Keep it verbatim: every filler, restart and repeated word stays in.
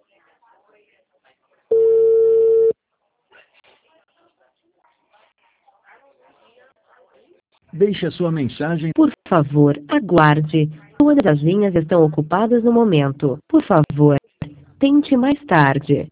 Deixe a sua mensagem. Por favor, aguarde. Todas as linhas estão ocupadas no momento. Por favor, tente mais tarde.